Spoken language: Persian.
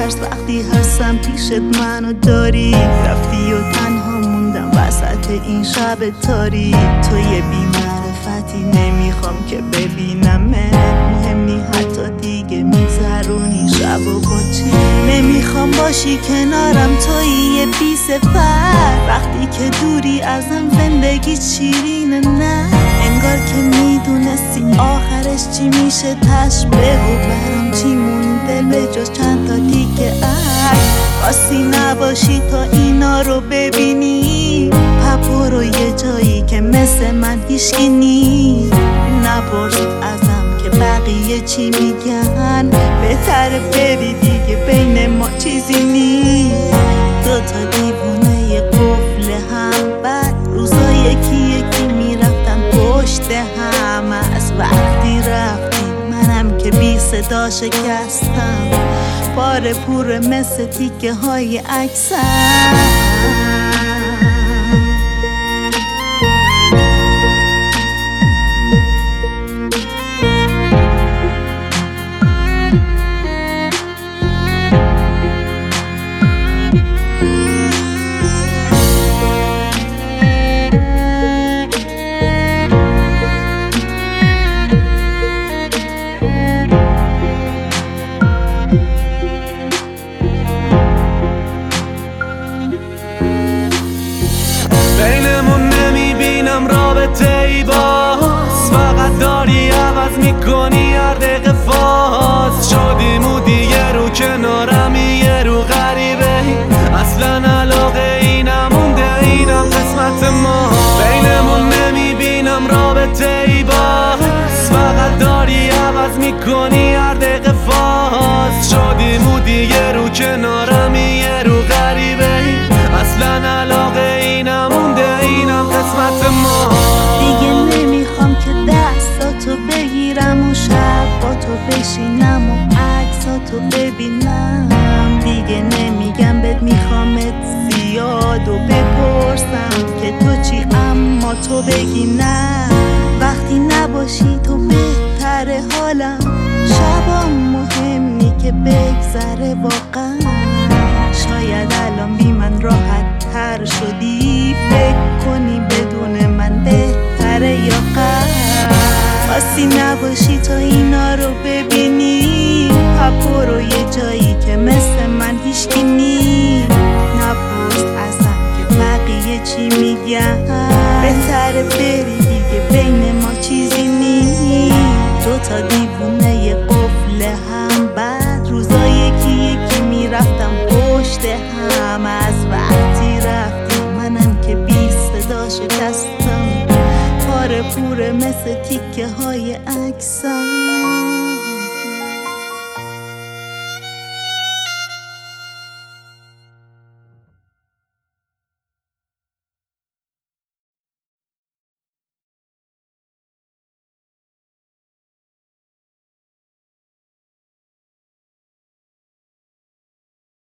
میترس وقتی هستم پیشت منو داری. رفتی و تنها موندم وسط این شب تاریک. تو یه بی‌معرفتی نمیخوام که ببینمت. مهم نی حتی دیگه میگذرونی شب و بچی. نمیخوام باشی کنارم توی یه بی صفت. وقتی که دوری ازم زندگی شیرینه نه. انگار که میدونستی آخرش چی میشه. تش بگو برام چی مونده به جز چند تا دیگه عکس. خواستی نباشی تا اینا رو ببینی. برو یه جایی که مثل من هیشکی نیست. نپرس ازم که بقیه چی میگن. بهتره بری دیگه بین ما چیزی نیست. دوتا دیوونه قفل هم بعد روزا یکی یکی میرفتن پشت هم. از وقتی رفتی منم که بی صدا شکستم. پاره پوره مثل تیکه های عکسم. بینمون نمیبینم رابطه ای باز. فقط داری عوض میکنی هر دقیقه فاز. شدیم و دیگه رو کنارم یه رو غریبه. اصلا علاقه ای نمونده اینم قسمت ما. بینمون نمیبینم رابطه ای باز. فقط داری عوض میکنی هر دقیقه فاز. شدیم و دیگه رو کنارم یه رو غریبه. اصلا علاقه ای نمونده اینم قسمت ما. دیگه نمیخوام که دستاتو بگیرم و شب با تو بشینم و عکساتو ببینم. دیگه نمیگم بهت میخوامت زیاد و بپرسم که تو چی اما تو بگی نه. وقتی نباشی تو بهتره حالم. شبام مهمی که بگذره واقعا. شاید الان بی من راحت تر شدی. فکر کنی بدون من بهتره یا غم. خواستی نباشی تا اینا رو ببینی. برو یه جایی که مثل من هیشکی نیست. نپرس ازم که بقیه چی میگن. بهتره بری دیگه بین ما چیزی نیست. دوتا دیوونه